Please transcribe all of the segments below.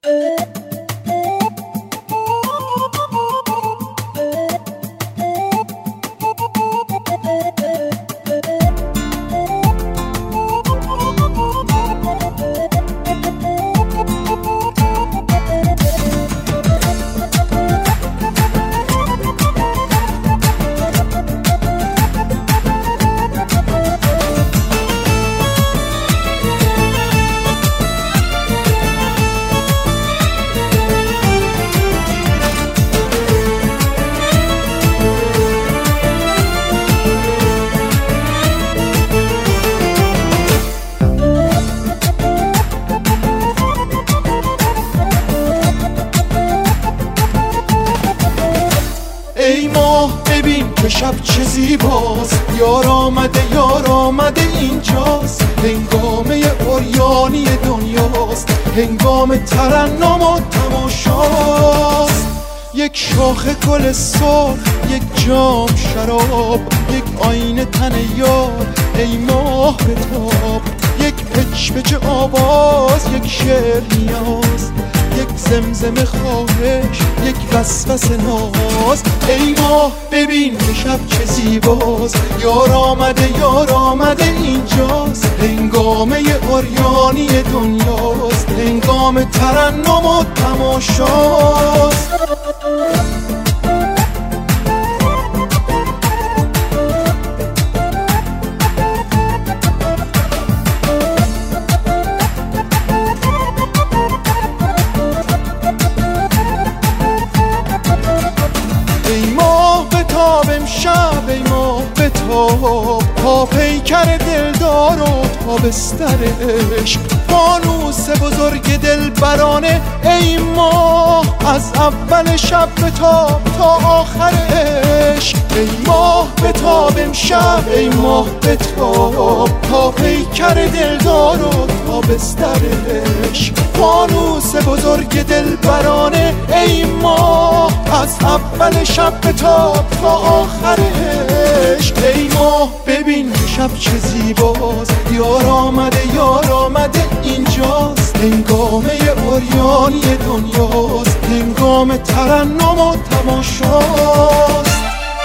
ای ماه ببین که شب چه زیباست، یار آمده اینجاست. هنگامه عریانی دنیاست، هنگام ترنم و تماشاست. یک شاخه گل سرخ، یک جام شراب، یک آینه تن یار، ای ماه بتاب. یک پچ آواز، یک شعر نیاز، یک زمزمه خواهش، یک وسوسه ناز. ای ماه ببین که شب چه زیباست، یار آمده اینجاست. هنگامه عریانی دنیاست، هنگام ترنم و تماشاست. امشب ای ماه بتاب، تا پیکر دلدار و تا بستر عشق. فانوس بزرگ دلبرانه ای ماه، از اول شب بتاب تا آخر عشق. ای ماه بتاب امشب، ای ماه بتاب، تا پیکر دلدار و تا بستر عشق. فانوس بزرگ دلبرانه ای ماه، از اول شب بتاب تا آخر عشق. ای ماه ببین شب چه زیباست، یار آمده اینجاست. هنگامه عریانی دنیاست، هنگام ترنم و تماشاست.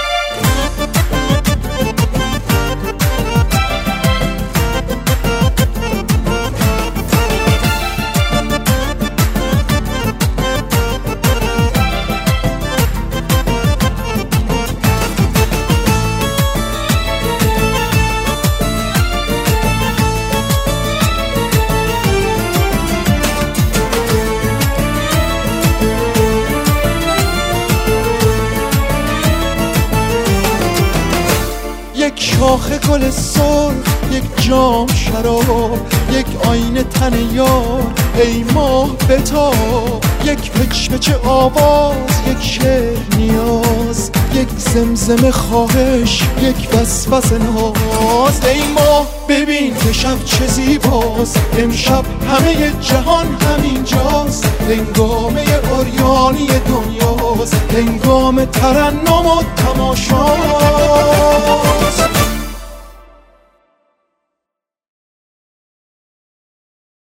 یک شاخه گل سرخ، یک جام شراب، یک آینه تن یار، ای ماه بتاب. یک پچ آواز، یک شعر نیاز، یک زمزمه خواهش، یک وسوسه ناز. ای ماه ببین که شب چه زیباست، امشب همه جهان همینجاست. هنگامه عریانی دنیاست، هنگام ترنم و تماشاست.